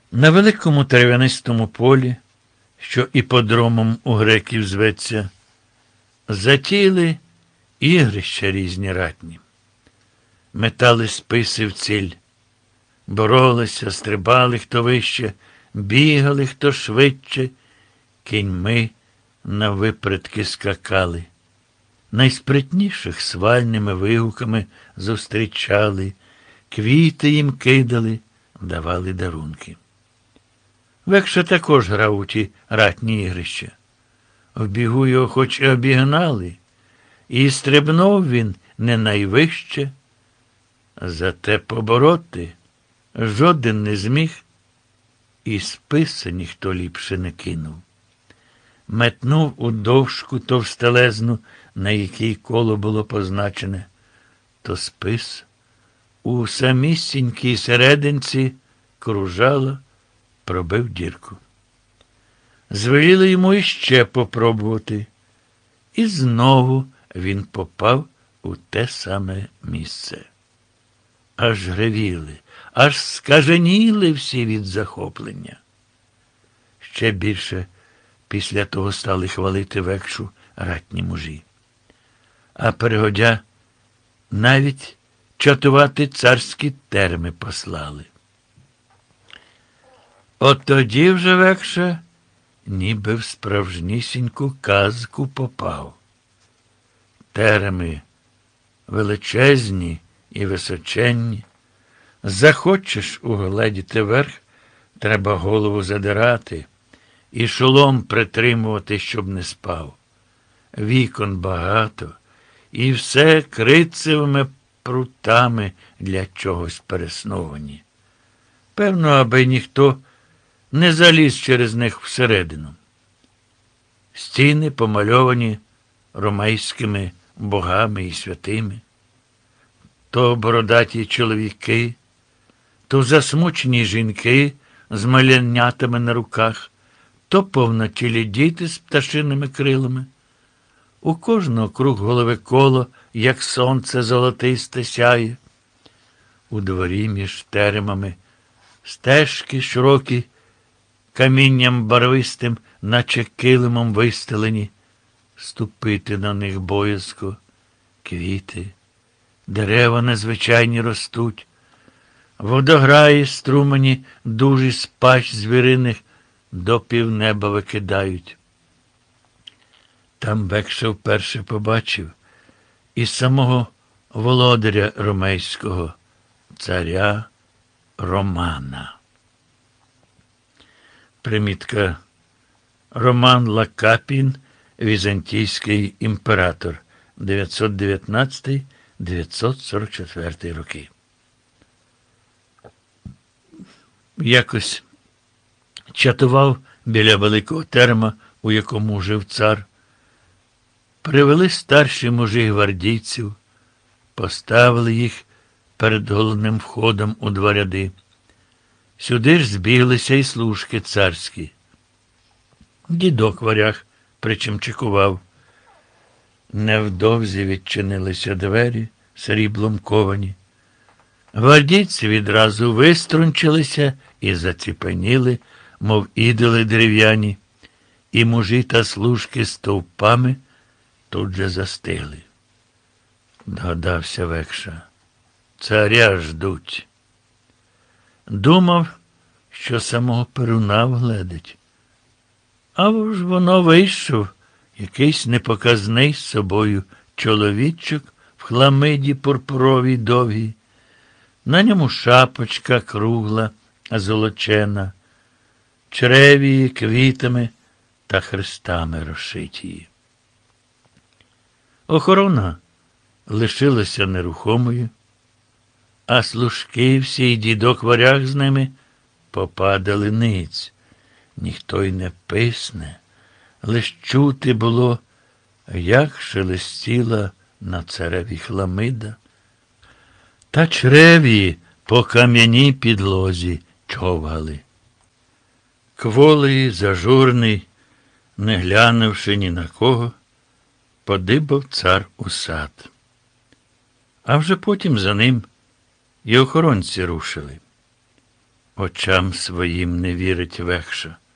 На великому трав'янистому полі, що іподромом у греків зветься, затіяли ігрища різні ратні. Метали списи в ціль, боролися, стрибали хто вище, бігали хто швидше, кіньми на випритки скакали. Найспритніших свальними вигуками зустрічали, квіти їм кидали, давали дарунки. Векша також грав у ті ратні ігрища. В бігу його хоч і обігнали, і стрибнув він не найвище, зате побороти жоден не зміг, і списа ніхто ліпше не кинув. Метнув у довжку товстелезну, на якій коло було позначене, то спис у самісінькій серединці кружало, пробив дірку. Звеліли йому іще попробувати, і знову він попав у те саме місце. Аж гревіли, аж скаженіли всі від захоплення. Ще більше після того стали хвалити Векшу ратні мужі. А Перегодя навіть чатувати царські терми послали. От тоді вже Векша ніби в справжнісіньку казку попав. Тереми величезні і височенні. Захочеш угледіти верх, треба голову задирати і шолом притримувати, щоб не спав. Вікон багато, і все крицевими прутами для чогось пересновані. Певно, аби ніхто не заліз через них всередину. Стіни помальовані ромейськими богами і святими. То бородаті чоловіки, то засмучені жінки з малянятами на руках, то повнотілі діти з пташиними крилами. У кожного круг голови коло, як сонце золотисте сяє. У дворі між теремами стежки широкі, камінням барвистим, наче килимом вистелені, ступити на них боязко, квіти, дерева незвичайні ростуть, водограї струмені дужі з пащ звіриних до півнеба викидають. Там Векша вперше побачив і самого володаря ромейського, царя Романа. Примітка. Роман Лакапін, візантійський імператор, 919-944 роки. Якось чатував біля великого терема, у якому жив цар. Привели старші мужі гвардійців, поставили їх перед головним входом у два ряди. Сюди ж збіглися й служки царські. Дідок варяг причимчикував. Невдовзі відчинилися двері, сріблом ковані. Гвардійці відразу виструнчилися і заціпеніли, мов ідоли дерев'яні, і мужі та служки стовпами тут же застигли. Догадався Векша. Царя ждуть. Думав, що самого Перуна вгледить. А ж воно вийшов якийсь непоказний з собою чоловічок в хламиді пурпуровій довгій. На ньому шапочка кругла, золочена, чревії квітами та хрестами розшиті. Охорона лишилася нерухомою, а служки всі й дідок варяг з ними попадали ниць. Ніхто й не писне, лиш чути було, як шелестіла на цареві хламида, та чреві по кам'яній підлозі човгали. Кволий, зажурний, не глянувши ні на кого, подибав цар у сад. А вже потім за ним і охоронці рушили. очам своїм не вірить Векша.